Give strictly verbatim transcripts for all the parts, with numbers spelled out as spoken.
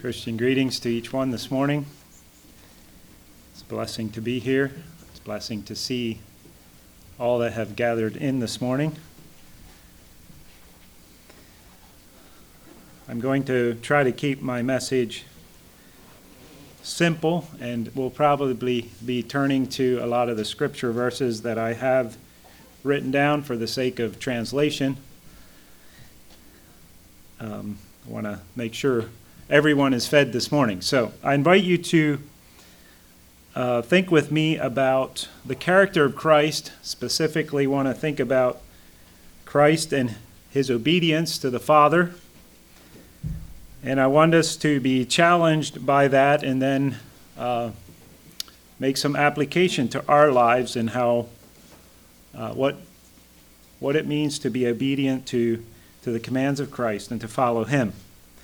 Christian greetings to each one this morning. It's a blessing to be here. It's a blessing to see all that have gathered in this morning. I'm going to try to keep my message simple, and we'll probably be turning to a lot of the scripture verses that I have written down for the sake of translation. Um, I want to make sure everyone is fed this morning. So I invite you to uh, think with me about the character of Christ. Specifically, want to think about Christ and his obedience to the Father. And I want us to be challenged by that and then uh, make some application to our lives and how uh, what what it means to be obedient to, to the commands of Christ and to follow him.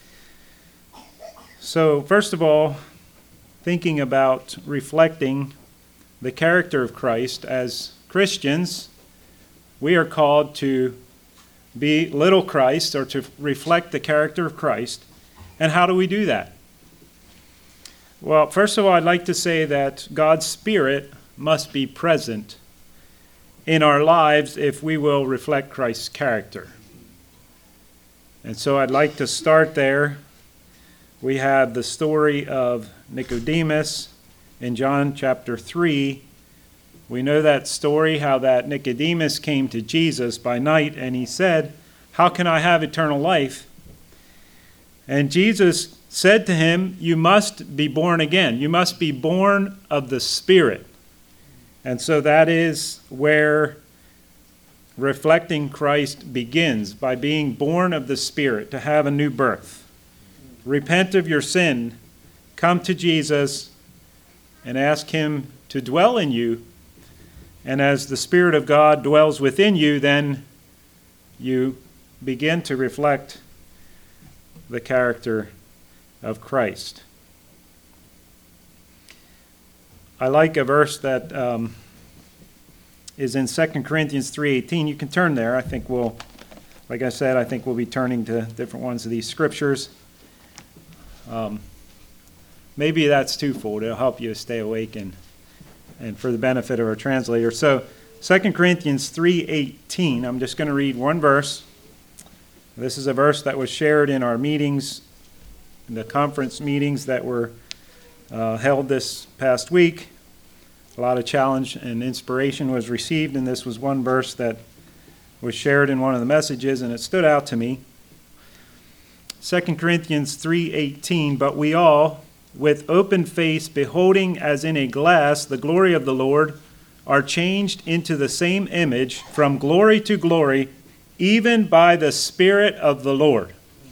So, first of all, thinking about reflecting the character of Christ, as Christians, we are called to be little Christ, or to reflect the character of Christ. And how do we do that? Well, first of all, I'd like to say that God's Spirit must be present in our lives if we will reflect Christ's character. And so I'd like to start there. We have the story of Nicodemus in John chapter three. We know that story, how that Nicodemus came to Jesus by night and he said, "How can I have eternal life?" And Jesus said to him, "You must be born again. You must be born of the Spirit." And so that is where reflecting Christ begins, by being born of the Spirit, to have a new birth. Repent of your sin, come to Jesus, and ask him to dwell in you. And as the Spirit of God dwells within you, then you begin to reflect the character of Christ. I like a verse that um, is in Second Corinthians three eighteen. You can turn there. I think we'll, like I said, I think we'll be turning to different ones of these scriptures. Um, maybe that's twofold. It'll help you to stay awake and, and for the benefit of our translator. So Second Corinthians three eighteen, I'm just going to read one verse. This is a verse that was shared in our meetings, in the conference meetings that were uh, held this past week. A lot of challenge and inspiration was received, and this was one verse that was shared in one of the messages, and it stood out to me. Second Corinthians three eighteen, "But we all, with open face, beholding as in a glass the glory of the Lord, are changed into the same image from glory to glory, even by the Spirit of the Lord."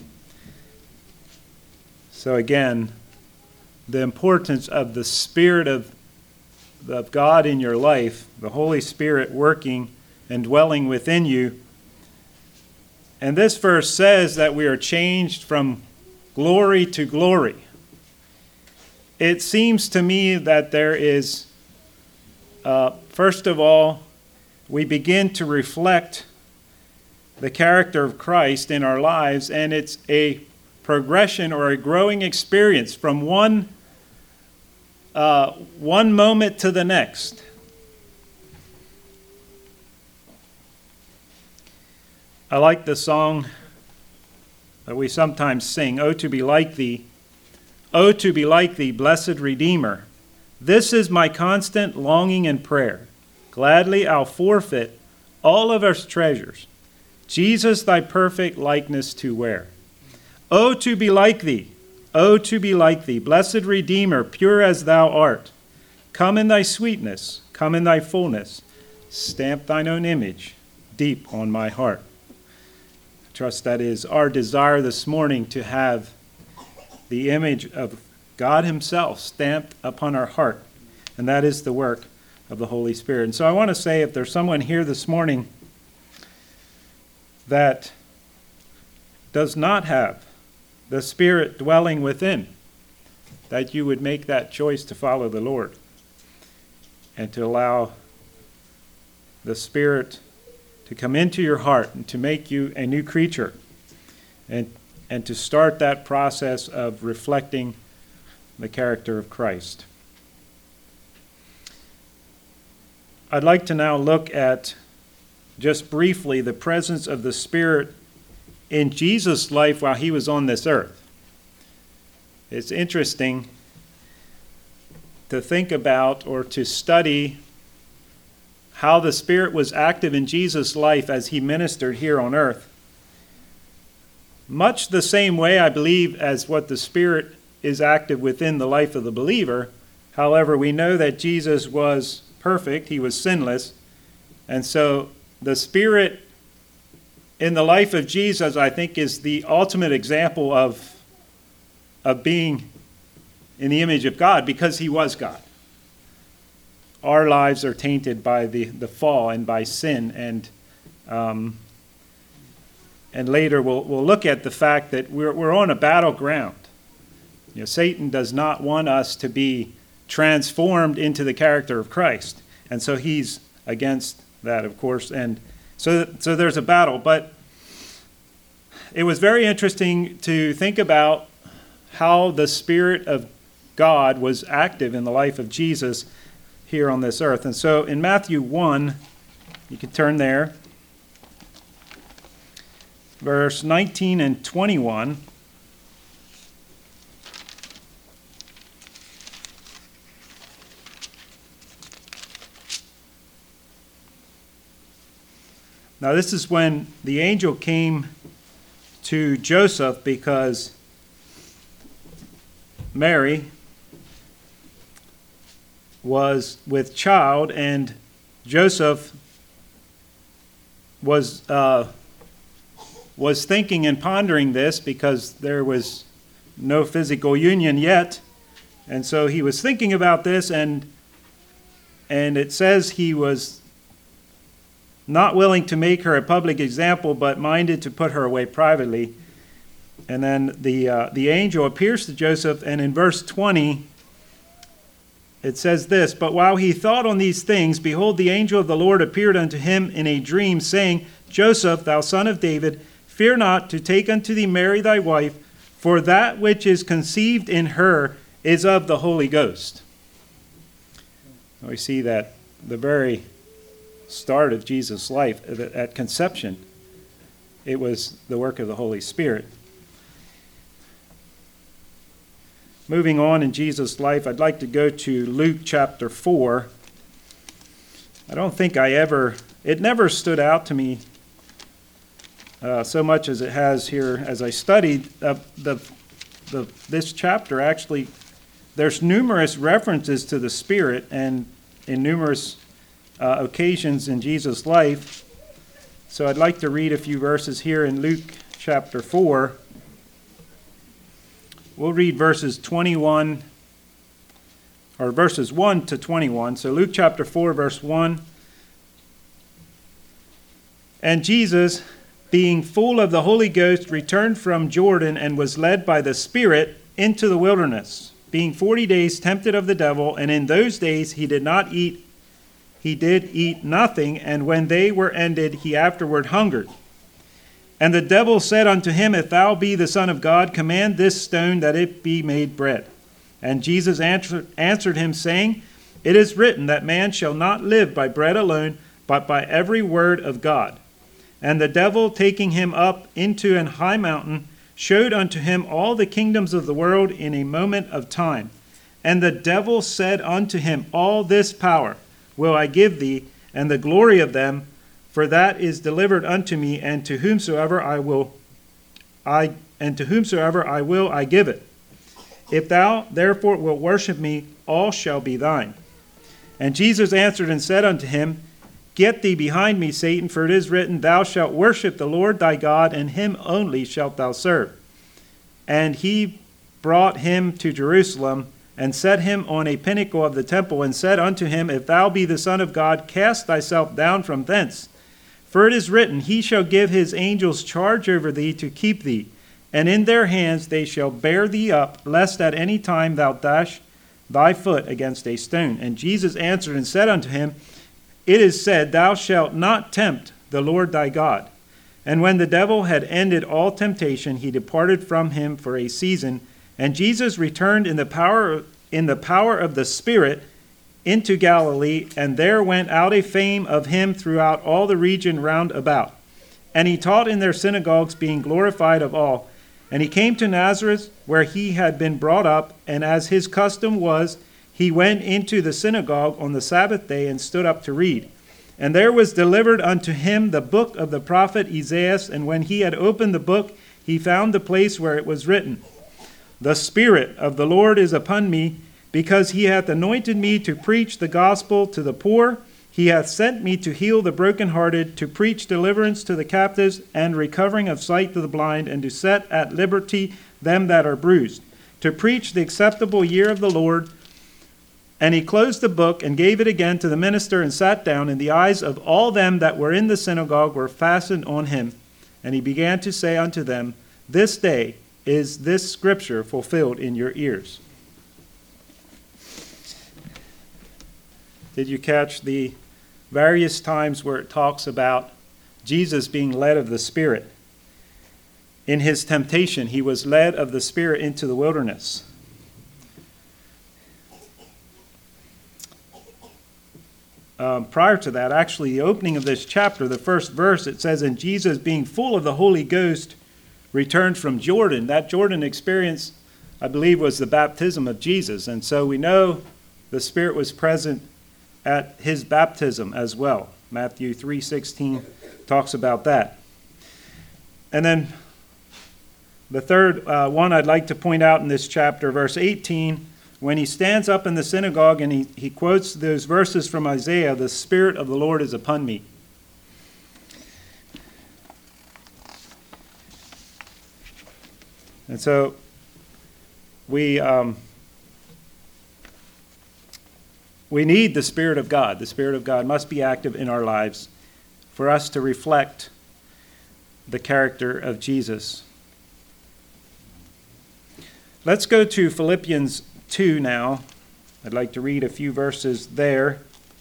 So again, the importance of the Spirit of, of God in your life, the Holy Spirit working and dwelling within you. And this verse says that we are changed from glory to glory. It seems to me that there is, uh, first of all, we begin to reflect the character of Christ in our lives, and it's a progression or a growing experience from one uh, one moment to the next. I like the song that we sometimes sing, "Oh, to be like thee, oh, to be like thee, blessed Redeemer. This is my constant longing and prayer. Gladly I'll forfeit all of our treasures, Jesus, thy perfect likeness to wear. Oh, to be like thee, oh, to be like thee, blessed Redeemer, pure as thou art. Come in thy sweetness, come in thy fullness, stamp thine own image deep on my heart." I trust that is our desire this morning, to have the image of God himself stamped upon our heart, and that is the work of the Holy Spirit. And so I want to say, if there's someone here this morning that does not have the Spirit dwelling within, that you would make that choice to follow the Lord and to allow the Spirit to come into your heart and to make you a new creature, and and to start that process of reflecting the character of Christ. I'd like to now look at, just briefly, the presence of the Spirit in Jesus' life while he was on this earth. It's interesting to think about or to study how the Spirit was active in Jesus' life as he ministered here on earth. Much the same way, I believe, as what the Spirit is active within the life of the believer. However, we know that Jesus was perfect, he was sinless, and so the Spirit in the life of Jesus, I think, is the ultimate example of, of being in the image of God, because he was God. Our lives are tainted by the, the fall and by sin, and um, and later we'll we'll look at the fact that we're we're on a battleground. You know, Satan does not want us to be transformed into the character of Christ, and so he's against that, of course. And so so there's a battle, but it was very interesting to think about how the Spirit of God was active in the life of Jesus here on this earth. And so in Matthew one, you can turn there, verse nineteen and twenty-one. Now this is when the angel came to Joseph because Mary was with child, and Joseph was uh, was thinking and pondering this because there was no physical union yet, and so he was thinking about this, and and it says he was not willing to make her a public example, but minded to put her away privately. And then the uh, the angel appears to Joseph, and in verse twenty, it says this, "But while he thought on these things, behold, the angel of the Lord appeared unto him in a dream, saying, Joseph, thou son of David, fear not to take unto thee Mary thy wife, for that which is conceived in her is of the Holy Ghost." We see that the very start of Jesus' life, at conception, it was the work of the Holy Spirit. Moving on in Jesus' life, I'd like to go to Luke chapter four. I don't think I ever, it never stood out to me uh, so much as it has here as I studied uh, the, the this chapter. Actually, there's numerous references to the Spirit, and in numerous uh, occasions in Jesus' life. So I'd like to read a few verses here in Luke chapter four. We'll read verses twenty-one, or verses one to twenty-one. So Luke chapter four, verse one. "And Jesus, being full of the Holy Ghost, returned from Jordan and was led by the Spirit into the wilderness, being forty days tempted of the devil. And in those days he did not eat, he did eat nothing, and when they were ended, he afterward hungered. And the devil said unto him, If thou be the Son of God, command this stone that it be made bread. And Jesus answered, answered him, saying, It is written that man shall not live by bread alone, but by every word of God. And the devil, taking him up into an high mountain, showed unto him all the kingdoms of the world in a moment of time. And the devil said unto him, All this power will I give thee, and the glory of them, for that is delivered unto me, and to whomsoever I will, I and to whomsoever I will, I give it. If thou therefore wilt worship me, all shall be thine. And Jesus answered and said unto him, Get thee behind me, Satan, for it is written, Thou shalt worship the Lord thy God, and him only shalt thou serve. And he brought him to Jerusalem, and set him on a pinnacle of the temple, and said unto him, If thou be the Son of God, cast thyself down from thence. For it is written, He shall give his angels charge over thee to keep thee, and in their hands they shall bear thee up, lest at any time thou dash thy foot against a stone. And Jesus answered and said unto him, It is said, Thou shalt not tempt the Lord thy God. And when the devil had ended all temptation, he departed from him for a season. And Jesus returned in the power in the power of the Spirit into Galilee, and there went out a fame of him throughout all the region round about. And he taught in their synagogues, being glorified of all. And he came to Nazareth, where he had been brought up, and as his custom was, he went into the synagogue on the Sabbath day and stood up to read. And there was delivered unto him the book of the prophet Isaiah, and when he had opened the book, he found the place where it was written, The Spirit of the Lord is upon me, because he hath anointed me to preach the gospel to the poor. He hath sent me to heal the brokenhearted, to preach deliverance to the captives, and recovering of sight to the blind, and to set at liberty them that are bruised, to preach the acceptable year of the Lord. And he closed the book and gave it again to the minister and sat down, and the eyes of all them that were in the synagogue were fastened on him. And he began to say unto them, This day is this scripture fulfilled in your ears. Did you catch the various times where it talks about Jesus being led of the Spirit? In his temptation, he was led of the Spirit into the wilderness. Um, prior to that, actually, the opening of this chapter, the first verse, it says, And Jesus, being full of the Holy Ghost, returned from Jordan. That Jordan experience, I believe, was the baptism of Jesus. And so we know the Spirit was present at his baptism as well. Matthew three sixteen talks about that. And then the third uh, one I'd like to point out in this chapter, verse eighteen, when he stands up in the synagogue and he, he quotes those verses from Isaiah, The Spirit of the Lord is upon me. And so we um, we need the Spirit of God. The Spirit of God must be active in our lives for us to reflect the character of Jesus. Let's go to Philippians two now. I'd like to read a few verses there,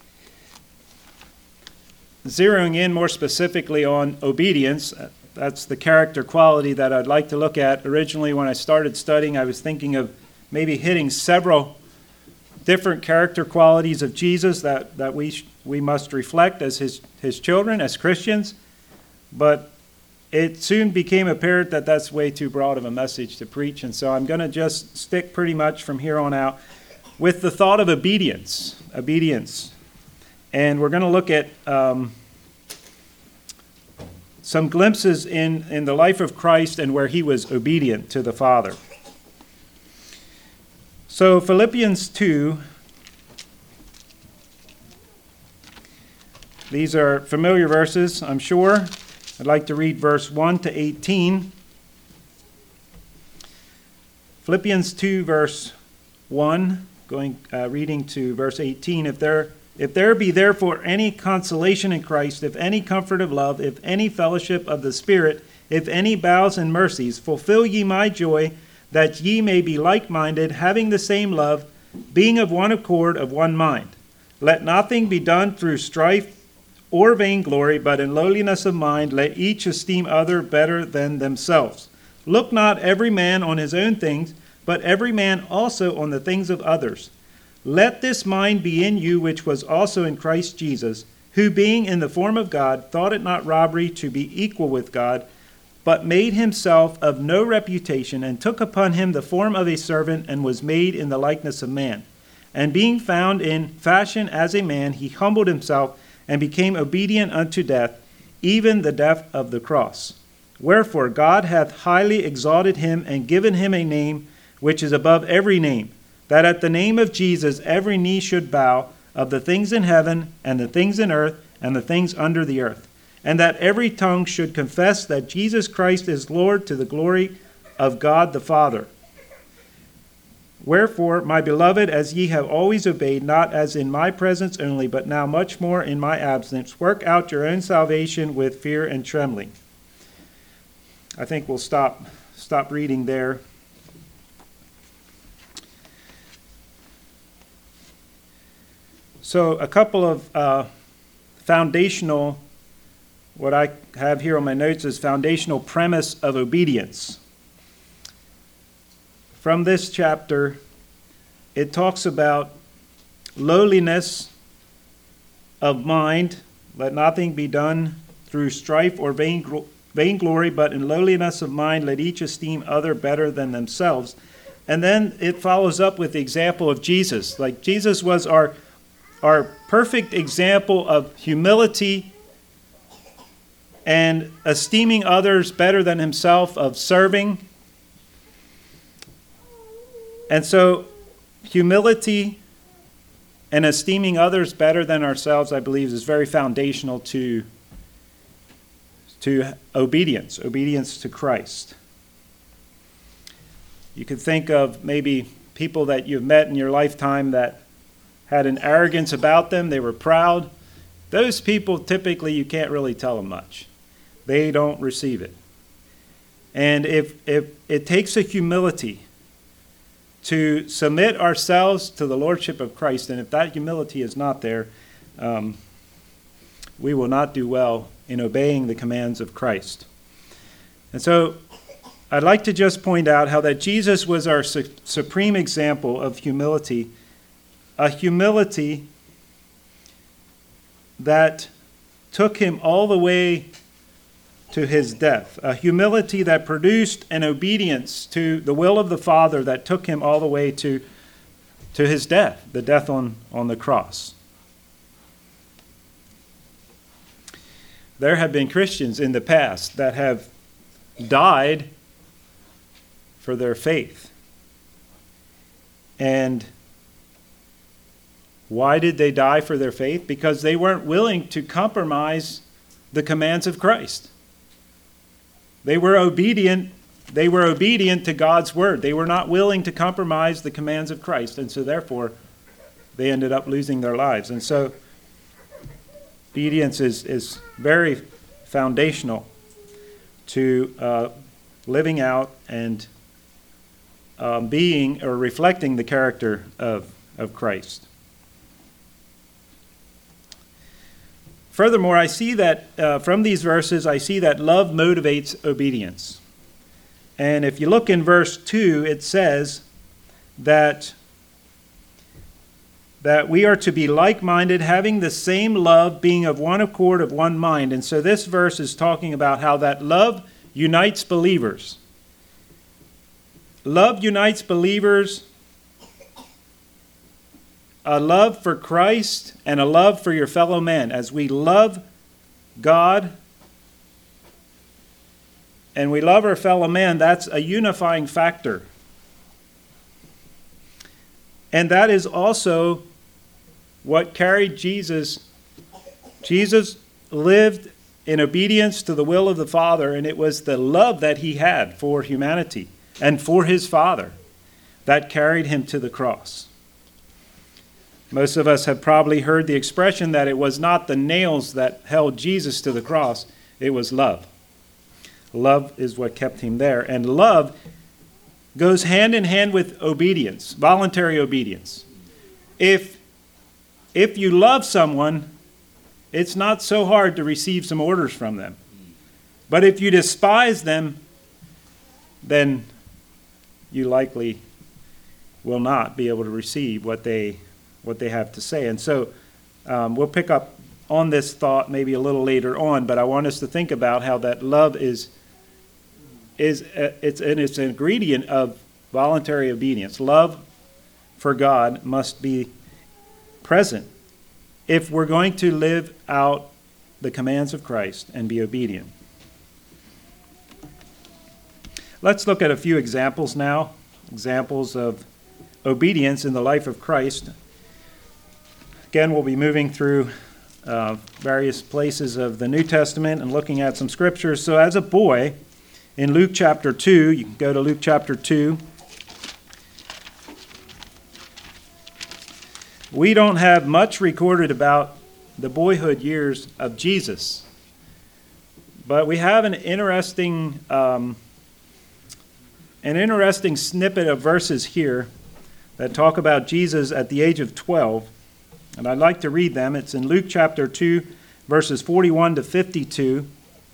zeroing in more specifically on obedience. That's the character quality that I'd like to look at. Originally, when I started studying, I was thinking of maybe hitting several different character qualities of Jesus that, that we sh- we must reflect as his, his children, as Christians. But it soon became apparent that that's way too broad of a message to preach, and so I'm going to just stick pretty much from here on out with the thought of obedience. Obedience. And we're going to look at um, some glimpses in, in the life of Christ and where he was obedient to the Father. So Philippians two, these are familiar verses, I'm sure. I'd like to read verse one to eighteen. Philippians two, verse one, going uh, reading to verse eighteen. If there, if there be therefore any consolation in Christ, if any comfort of love, if any fellowship of the Spirit, if any bowels and mercies, fulfill ye my joy, that ye may be like-minded, having the same love, being of one accord, of one mind. Let nothing be done through strife or vainglory, but in lowliness of mind let each esteem other better than themselves. Look not every man on his own things, but every man also on the things of others. Let this mind be in you which was also in Christ Jesus, who being in the form of God, thought it not robbery to be equal with God, but made himself of no reputation, and took upon him the form of a servant, and was made in the likeness of man. And being found in fashion as a man, he humbled himself, and became obedient unto death, even the death of the cross. Wherefore God hath highly exalted him, and given him a name which is above every name, that at the name of Jesus every knee should bow, of the things in heaven, and the things in earth, and the things under the earth, and that every tongue should confess that Jesus Christ is Lord, to the glory of God the Father. Wherefore, my beloved, as ye have always obeyed, not as in my presence only, but now much more in my absence, work out your own salvation with fear and trembling. I think we'll stop stop reading there. So a couple of uh, foundational what I have here on my notes is foundational premise of obedience. From this chapter, it talks about lowliness of mind. Let nothing be done through strife or vain, vainglory, but in lowliness of mind let each esteem other better than themselves. And then it follows up with the example of Jesus. Like Jesus was our, our perfect example of humility and esteeming others better than himself, of serving. And so humility and esteeming others better than ourselves, I believe, is very foundational to, to obedience, obedience to Christ. You could think of maybe people that you've met in your lifetime that had an arrogance about them. They were proud. Those people, typically, you can't really tell them much. They don't receive it. And if, if it takes a humility to submit ourselves to the Lordship of Christ, and if that humility is not there, um, we will not do well in obeying the commands of Christ. And so I'd like to just point out how that Jesus was our su- supreme example of humility, a humility that took him all the way to his death, a humility that produced an obedience to the will of the Father that took him all the way to, to his death, the death on, on the cross. There have been Christians in the past that have died for their faith. And why did they die for their faith? Because they weren't willing to compromise the commands of Christ. They were obedient. They were obedient to God's word. They were not willing to compromise the commands of Christ. And so therefore, they ended up losing their lives. And so obedience is, is very foundational to uh, living out and um, being or reflecting the character of, of Christ. Furthermore, I see that uh, from these verses, I see that love motivates obedience. And if you look in verse two, it says that, that we are to be like-minded, having the same love, being of one accord, of one mind. And so this verse is talking about how that love unites believers. Love unites believers. A love for Christ and a love for your fellow man. As we love God and we love our fellow man, that's a unifying factor. And that is also what carried Jesus. Jesus lived in obedience to the will of the Father, and it was the love that he had for humanity and for his Father that carried him to the cross. Most of us have probably heard the expression that it was not the nails that held Jesus to the cross, it was love. Love is what kept him there. And love goes hand in hand with obedience, voluntary obedience. If, if you love someone, it's not so hard to receive some orders from them. But if you despise them, then you likely will not be able to receive what they what they have to say. And so um, we'll pick up on this thought maybe a little later on, but I want us to think about how that love is is uh, it's and it's an ingredient of voluntary obedience. Love for God must be present if we're going to live out the commands of Christ and be obedient. Let's look at a few examples now, examples of obedience in the life of Christ. Again, we'll be moving through uh, various places of the New Testament and looking at some scriptures. So as a boy, in Luke chapter two, you can go to Luke chapter two. We don't have much recorded about the boyhood years of Jesus, but we have an interesting, um, an interesting snippet of verses here that talk about Jesus at the age of twelve. And I'd like to read them. It's in Luke chapter two, verses forty-one to fifty-two.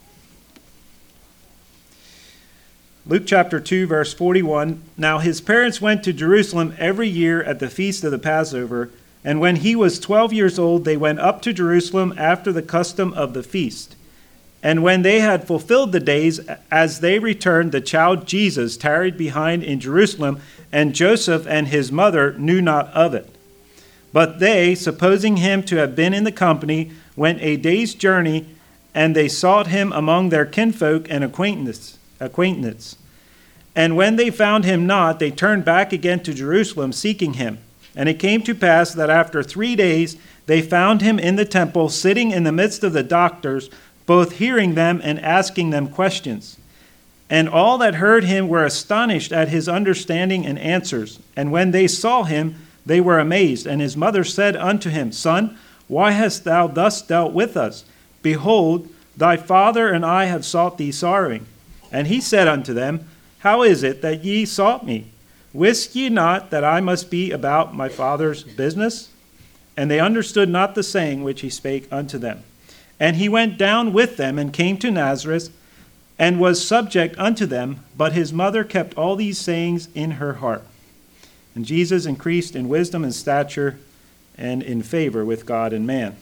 Luke chapter two, verse forty-one. Now his parents went to Jerusalem every year at the feast of the Passover, and when he was twelve years old, they went up to Jerusalem after the custom of the feast. And when they had fulfilled the days, as they returned, the child Jesus tarried behind in Jerusalem, and Joseph and his mother knew not of it. But they, supposing him to have been in the company, went a day's journey, and they sought him among their kinfolk and acquaintance. acquaintance. And when they found him not, they turned back again to Jerusalem, seeking him. And it came to pass that after three days they found him in the temple, sitting in the midst of the doctors, both hearing them and asking them questions. And all that heard him were astonished at his understanding and answers. And when they saw him, they were amazed. And his mother said unto him, Son, why hast thou thus dealt with us? Behold, thy father and I have sought thee sorrowing. And he said unto them, How is it that ye sought me? Wist ye not that I must be about my father's business? And they understood not the saying which he spake unto them. And he went down with them and came to Nazareth, and was subject unto them, but his mother kept all these sayings in her heart. And Jesus increased in wisdom and stature and in favor with God and man.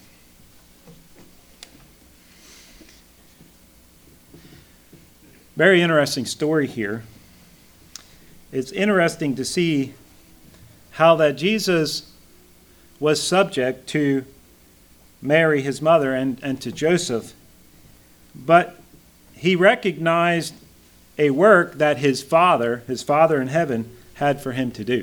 Very interesting story here. It's interesting to see how that Jesus was subject to Mary, his mother, and, and to Joseph. But he recognized a work that his Father, his Father in heaven, had for him to do.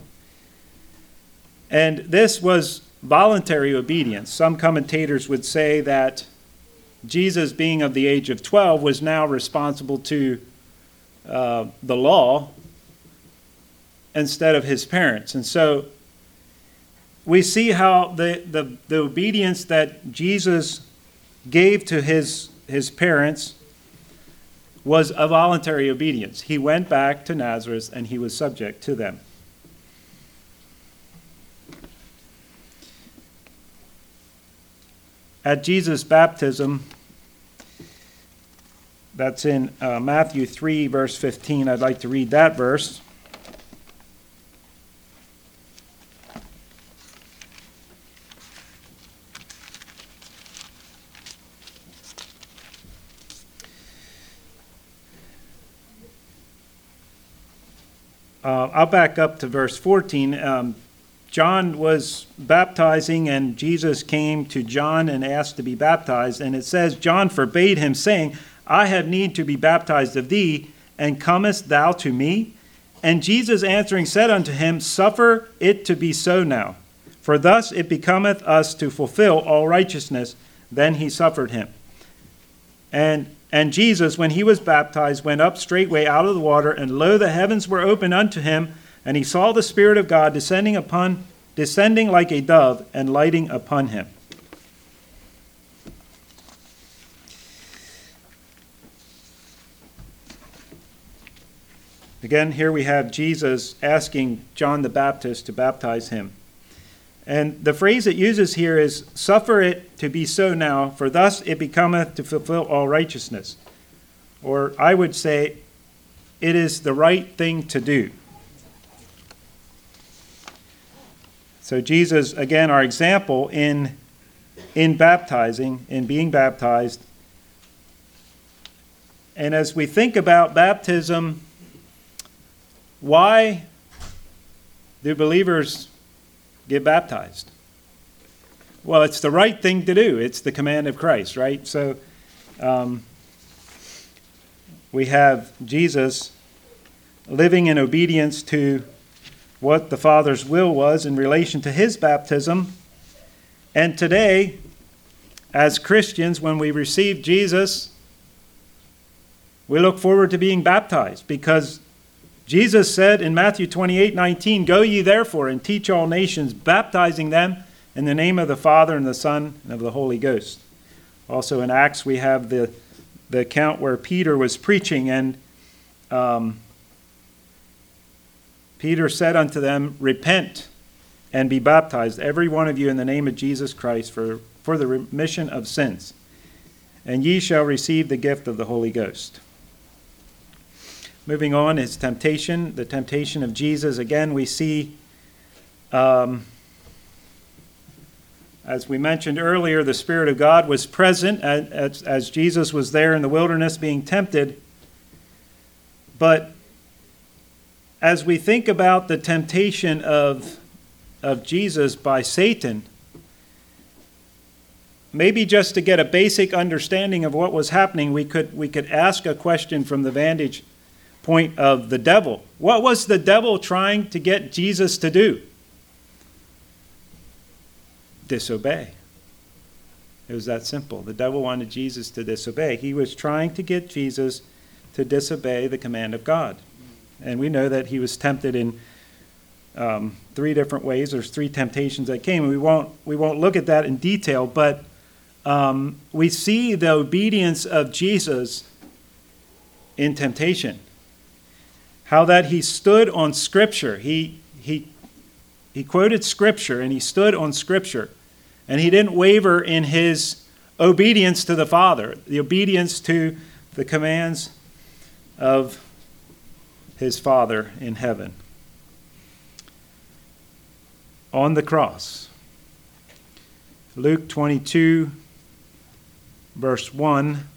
And this was voluntary obedience. Some commentators would say that Jesus, being of the age of twelve, was now responsible to uh, the law instead of his parents. And so we see how the, the, the obedience that Jesus gave to his, his parents was a voluntary obedience. He went back to Nazareth and he was subject to them. At Jesus' baptism, that's in uh, Matthew three, verse fifteen. I'd like to read that verse. Uh, I'll back up to verse fourteen. Um, John was baptizing, and Jesus came to John and asked to be baptized. And it says, John forbade him, saying, I have need to be baptized of thee, and comest thou to me? And Jesus answering said unto him, Suffer it to be so now, for thus it becometh us to fulfill all righteousness. Then he suffered him. And And Jesus, when he was baptized, went up straightway out of the water, and lo, the heavens were opened unto him, and he saw the Spirit of God descending upon, descending like a dove, and lighting upon him. Again, here we have Jesus asking John the Baptist to baptize him. And the phrase it uses here is, Suffer it to be so now, for thus it becometh to fulfill all righteousness. Or I would say, it is the right thing to do. So Jesus, again, our example in, in baptizing, in being baptized. And as we think about baptism, why do believers get baptized? Well, it's the right thing to do. It's the command of Christ, right? So um, we have Jesus living in obedience to what the Father's will was in relation to his baptism. And today, as Christians, when we receive Jesus, we look forward to being baptized, because Jesus said in Matthew twenty-eight nineteen, Go ye therefore and teach all nations, baptizing them in the name of the Father and the Son and of the Holy Ghost. Also in Acts we have the, the account where Peter was preaching, and um, Peter said unto them, Repent and be baptized, every one of you, in the name of Jesus Christ for for the remission of sins, and ye shall receive the gift of the Holy Ghost. Moving on is temptation, the temptation of Jesus. Again, we see, um, as we mentioned earlier, the Spirit of God was present as, as Jesus was there in the wilderness being tempted. But as we think about the temptation of, of Jesus by Satan, maybe just to get a basic understanding of what was happening, we could we could ask a question from the vantage point of the devil. What was the devil trying to get Jesus to do? Disobey. It was that simple. The devil wanted Jesus to disobey. He was trying to get Jesus to disobey the command of God. And we know that he was tempted in um, three different ways. There's three temptations that came, and we won't we won't look at that in detail, but um, we see the obedience of Jesus in temptation. How that he stood on Scripture. He he he quoted Scripture, and he stood on Scripture, and he didn't waver in his obedience to the Father, the obedience to the commands of his Father in heaven. On the cross, Luke twenty-two, verse one.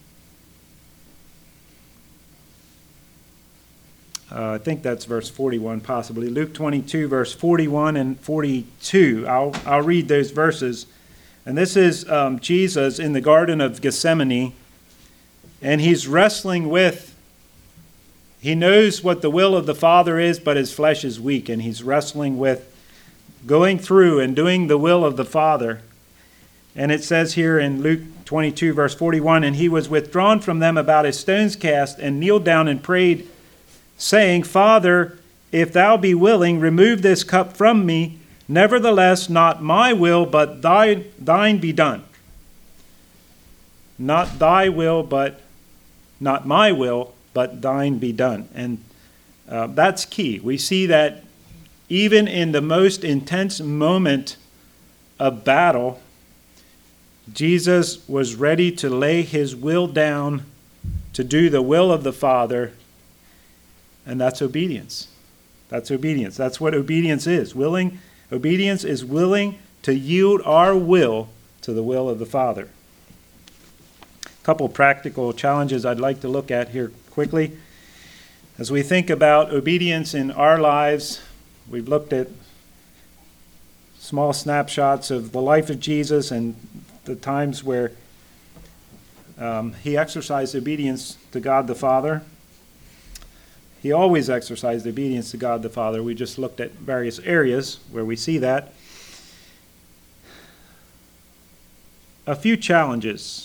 Uh, I think that's verse forty-one, possibly. Luke twenty-two, verse forty-one and forty-two. I'll I'll read those verses. And this is um, Jesus in the Garden of Gethsemane, and he's wrestling with. He knows what the will of the Father is, but his flesh is weak, and he's wrestling with going through and doing the will of the Father. And it says here in Luke twenty-two, verse forty-one, and he was withdrawn from them about a stone's cast, and kneeled down and prayed, saying, Father, if thou be willing, remove this cup from me. Nevertheless, not my will, but thy, thine be done. Not thy will, but not my will, but thine be done. And uh, that's key. We see that even in the most intense moment of battle, Jesus was ready to lay his will down to do the will of the Father, and that's obedience. That's obedience. That's what obedience is. Willing, obedience is willing to yield our will to the will of the Father. A couple practical challenges I'd like to look at here quickly. As we think about obedience in our lives, we've looked at small snapshots of the life of Jesus and the times where um, he exercised obedience to God the Father. He always exercised obedience to God the Father. We just looked at various areas where we see that. A few challenges.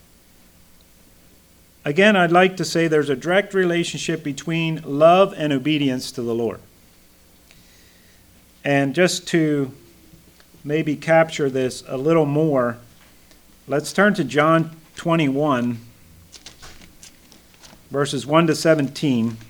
Again, I'd like to say there's a direct relationship between love and obedience to the Lord. And just to maybe capture this a little more, let's turn to John twenty-one, verses one to seventeen.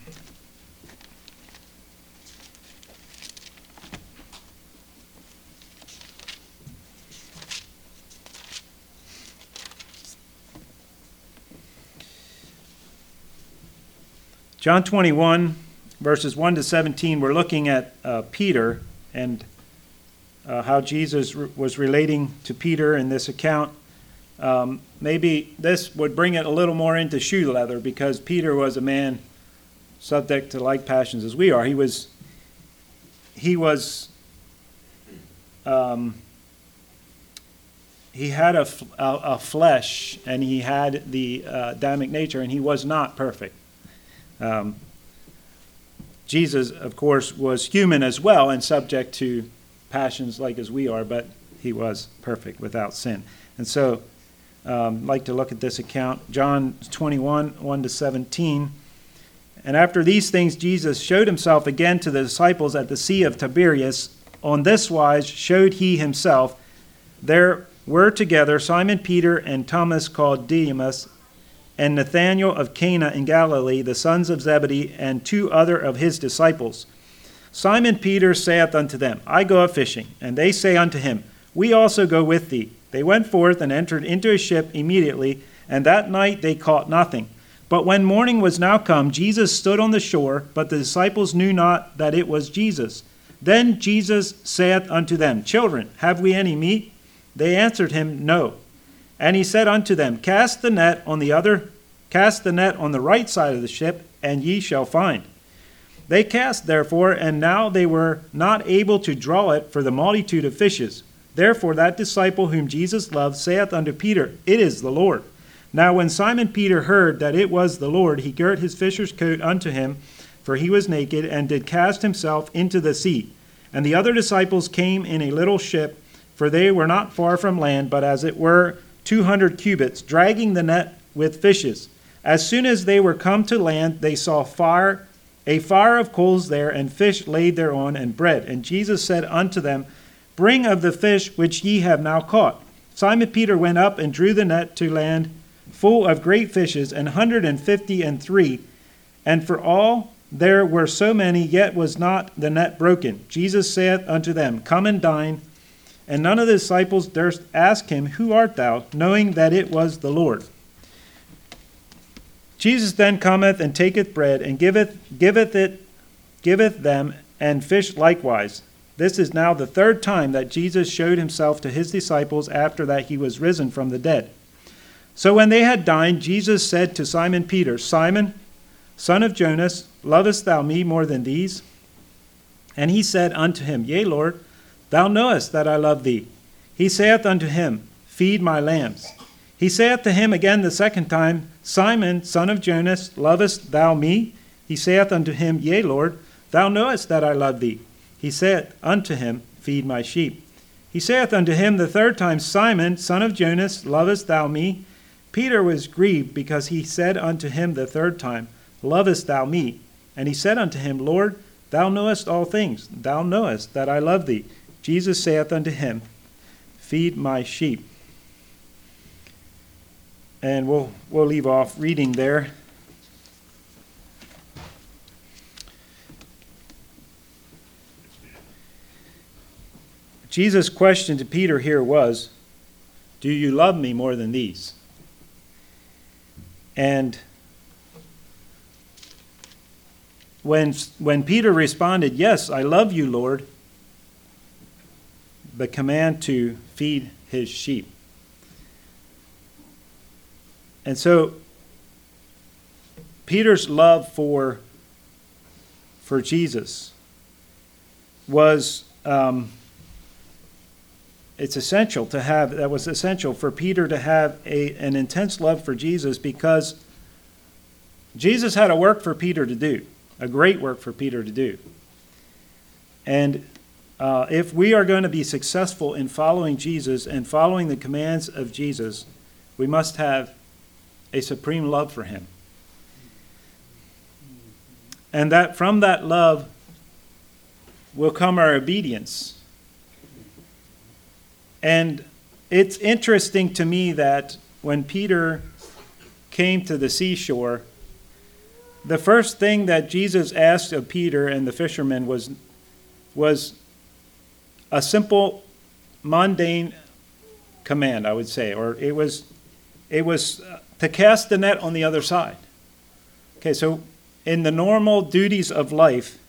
John twenty-one, verses one to seventeen, we're looking at uh, Peter and uh, how Jesus re- was relating to Peter in this account. Um, maybe this would bring it a little more into shoe leather, because Peter was a man subject to like passions as we are. He was, he was, um, he had a, a, a flesh, and he had the uh, Adamic nature, and he was not perfect. Um, Jesus, of course, was human as well and subject to passions like as we are, but he was perfect without sin. And so um, I'd like to look at this account. John twenty-one, one to seventeen. And after these things, Jesus showed himself again to the disciples at the Sea of Tiberias. On this wise showed he himself. There were together Simon Peter and Thomas called Didymus, and Nathanael of Cana in Galilee, the sons of Zebedee, and two other of his disciples. Simon Peter saith unto them, I go a fishing. And they say unto him, We also go with thee. They went forth and entered into a ship immediately, and that night they caught nothing. But when morning was now come, Jesus stood on the shore, but the disciples knew not that it was Jesus. Then Jesus saith unto them, Children, have we any meat? They answered him, No. And he said unto them, Cast the net on the other, cast the net on the right side of the ship, and ye shall find. They cast therefore, and now they were not able to draw it for the multitude of fishes. Therefore that disciple whom Jesus loved saith unto Peter, It is the Lord. Now when Simon Peter heard that it was the Lord, he girt his fisher's coat unto him, for he was naked, and did cast himself into the sea. And the other disciples came in a little ship, for they were not far from land, but as it were two hundred cubits, dragging the net with fishes. As soon as they were come to land, they saw fire, a fire of coals there, and fish laid thereon, and bread. And Jesus said unto them, Bring of the fish which ye have now caught. Simon Peter went up and drew the net to land, full of great fishes, an hundred and fifty and three. And for all there were so many, yet was not the net broken. Jesus saith unto them, Come and dine. And none of the disciples durst ask him, Who art thou? Knowing that it was the Lord. Jesus then cometh and taketh bread, and giveth giveth it giveth them, and fish likewise. This is now the third time that Jesus showed himself to his disciples after that he was risen from the dead. So when they had dined, Jesus said to Simon Peter, Simon, son of Jonas, lovest thou me more than these? And he said unto him, Yea, Lord, thou knowest that I love thee. He saith unto him, Feed my lambs. He saith to him again the second time, Simon, son of Jonas, lovest thou me? He saith unto him, Yea, Lord, thou knowest that I love thee. He saith unto him, Feed my sheep. He saith unto him the third time, Simon, son of Jonas, lovest thou me? Peter was grieved because he said unto him the third time, Lovest thou me? And he said unto him, Lord, thou knowest all things. Thou knowest that I love thee. Jesus saith unto him, Feed my sheep. And we'll we'll leave off reading there. Jesus' question to Peter here was, Do you love me more than these? And when, when Peter responded, Yes, I love you, Lord, the command to feed his sheep. And so Peter's love for, for Jesus was... Um, It's essential to have, that was essential for Peter to have a, an intense love for Jesus, because Jesus had a work for Peter to do, a great work for Peter to do. And uh, if we are going to be successful in following Jesus and following the commands of Jesus, we must have a supreme love for him. And that from that love will come our obedience. And it's interesting to me that when Peter came to the seashore, the first thing that Jesus asked of Peter and the fishermen was, was a simple, mundane command, I would say, or it was, it was to cast the net on the other side. Okay, so in the normal duties of life,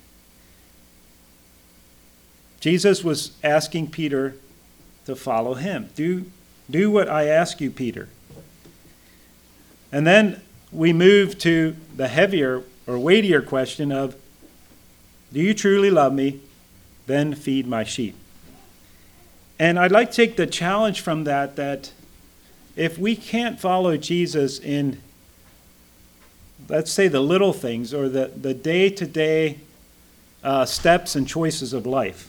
Jesus was asking Peter to follow him. Do, do what I ask you, Peter. And then we move to the heavier or weightier question of, do you truly love me? Then feed my sheep. And I'd like to take the challenge from that, that if we can't follow Jesus in, let's say, the little things or the, the day-to-day uh, steps and choices of life,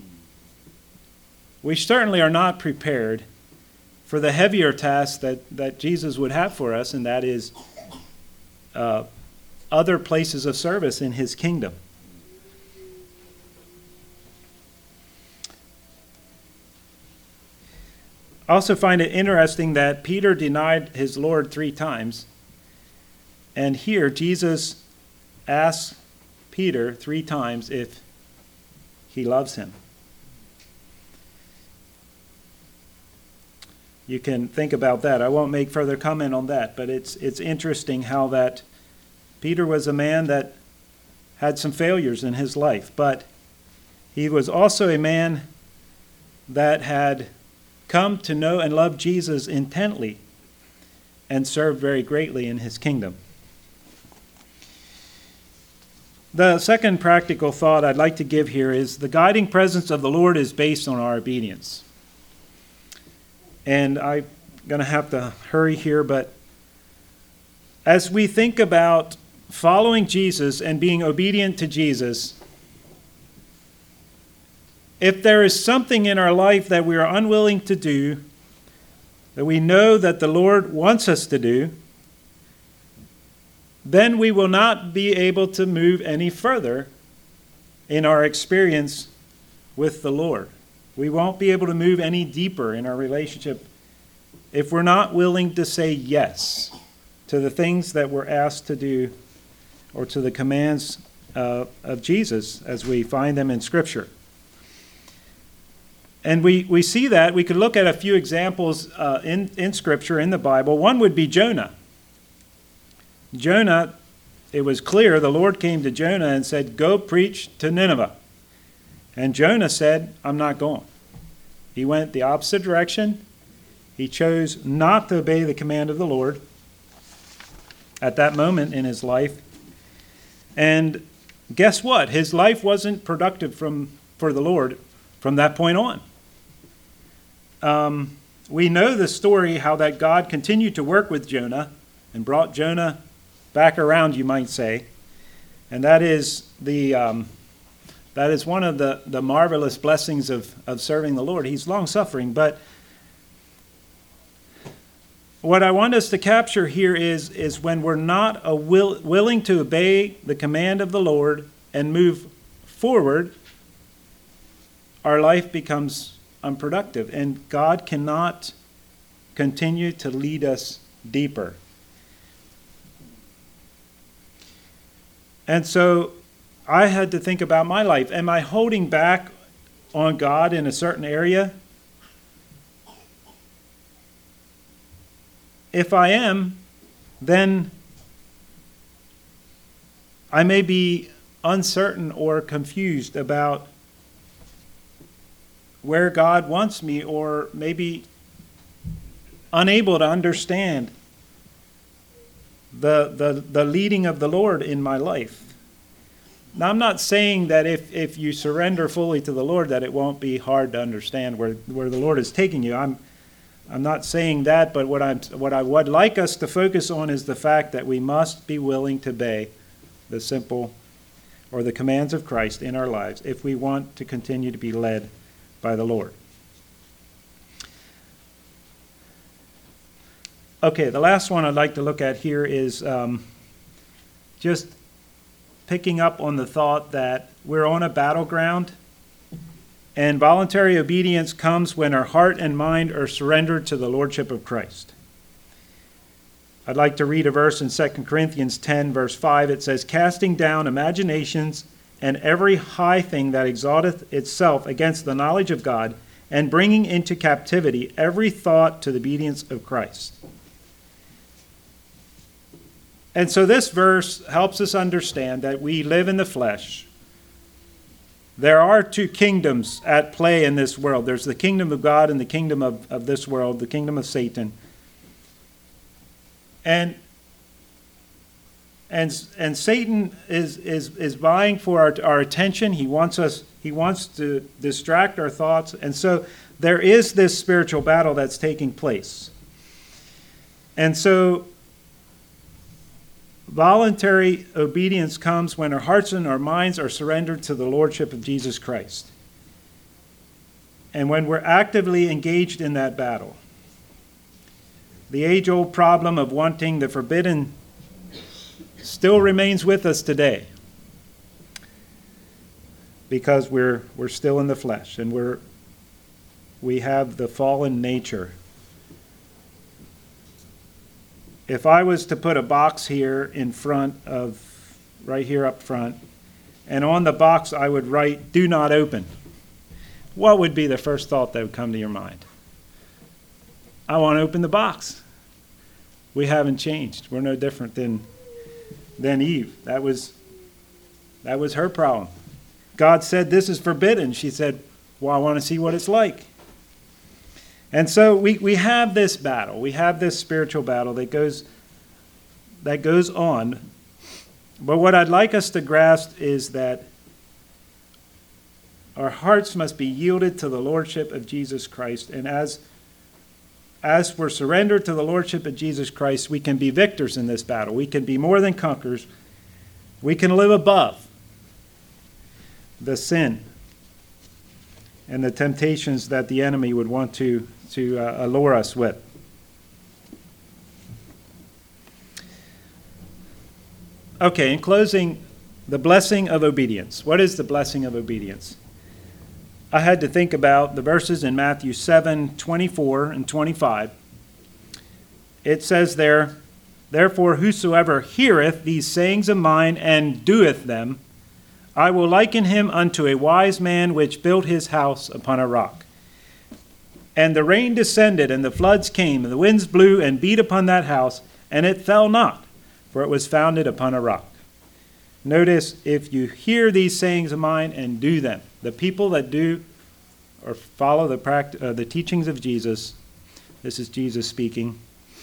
we certainly are not prepared for the heavier task that, that Jesus would have for us, and that is uh, other places of service in his kingdom. I also find it interesting that Peter denied his Lord three times, and here Jesus asks Peter three times if he loves him. you can think about that. I won't make further comment on that, but it's it's interesting how that Peter was a man that had some failures in his life, but he was also a man that had come to know and love Jesus intently and served very greatly in his kingdom. The second practical thought I'd like to give here is the guiding presence of the Lord is based on our obedience. And I'm going to have to hurry here, but as we think about following Jesus and being obedient to Jesus, if there is something in our life that we are unwilling to do, that we know that the Lord wants us to do, then we will not be able to move any further in our experience with the Lord. We won't be able to move any deeper in our relationship if we're not willing to say yes to the things that we're asked to do or to the commands uh, of Jesus as we find them in Scripture. And we, we see that. We could look at a few examples uh, in, in Scripture, in the Bible. One would be Jonah. Jonah, it was clear, the Lord came to Jonah and said, "Go preach to Nineveh." And Jonah said, "I'm not going." He went the opposite direction. He chose not to obey the command of the Lord at that moment in his life. And guess what? His life wasn't productive from for the Lord from that point on. Um, we know the story, how that God continued to work with Jonah and brought Jonah back around, you might say. And that is the um, that is one of the, the marvelous blessings of, of serving the Lord. He's long-suffering, but what I want us to capture here is, is when we're not a will, willing to obey the command of the Lord and move forward, our life becomes unproductive, and God cannot continue to lead us deeper. And so I had to think about my life. Am I holding back on God in a certain area? If I am, then I may be uncertain or confused about where God wants me, or maybe unable to understand the, the, the leading of the Lord in my life. Now, I'm not saying that if, if you surrender fully to the Lord that it won't be hard to understand where, where the Lord is taking you. I'm I'm not saying that, but what I'm what I would like us to focus on is the fact that we must be willing to obey the simple or the commands of Christ in our lives if we want to continue to be led by the Lord. Okay, the last one I'd like to look at here is um, just picking up on the thought that we're on a battleground, and voluntary obedience comes when our heart and mind are surrendered to the Lordship of Christ. I'd like to read a verse in Second Corinthians ten, verse five. It says, "Casting down imaginations and every high thing that exalteth itself against the knowledge of God, and bringing into captivity every thought to the obedience of Christ." And so this verse helps us understand that we live in the flesh. There are two kingdoms at play in this world. There's the kingdom of God and the kingdom of, of this world, the kingdom of Satan. And and and Satan is is is vying for our, our attention. He wants us, he wants to distract our thoughts. And so there is this spiritual battle that's taking place. And so voluntary obedience comes when our hearts and our minds are surrendered to the Lordship of Jesus Christ. And when we're actively engaged in that battle. The age-old problem of wanting the forbidden still remains with us today. Because we're we're still in the flesh, and we're we have the fallen nature. If I was to put a box here in front of, right here up front, and on the box I would write, "Do not open," what would be the first thought that would come to your mind? I want to open the box. We haven't changed. We're no different than, than Eve. That was, that was her problem. God said, this is forbidden. She said, well, I want to see what it's like. And so we, we have this battle. We have this spiritual battle that goes, that goes on. But what I'd like us to grasp is that our hearts must be yielded to the lordship of Jesus Christ. And as, as we're surrendered to the lordship of Jesus Christ, we can be victors in this battle. We can be more than conquerors. We can live above the sin and the temptations that the enemy would want to, to uh, allure us with. Okay, in closing, the blessing of obedience. What is the blessing of obedience? I had to think about the verses in Matthew seven, twenty-four and twenty-five. It says there, therefore whosoever heareth these sayings of mine and doeth them, I will liken him unto a wise man which built his house upon a rock. And the rain descended, and the floods came, and the winds blew and beat upon that house, and it fell not, for it was founded upon a rock. Notice, if you hear these sayings of mine and do them, the people that do or follow the, pract- uh, the teachings of Jesus, this is Jesus speaking,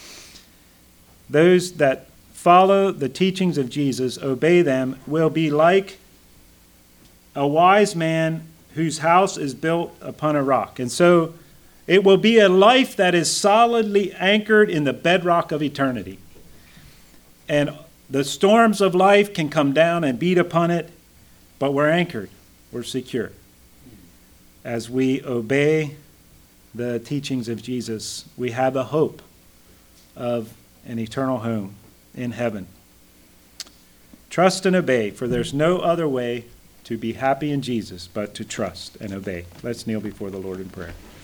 those that follow the teachings of Jesus, obey them, will be like a wise man whose house is built upon a rock. And so it will be a life that is solidly anchored in the bedrock of eternity. And the storms of life can come down and beat upon it, but we're anchored, we're secure. As we obey the teachings of Jesus, we have a hope of an eternal home in heaven. Trust and obey, for there's no other way to be happy in Jesus but to trust and obey. Let's kneel before the Lord in prayer.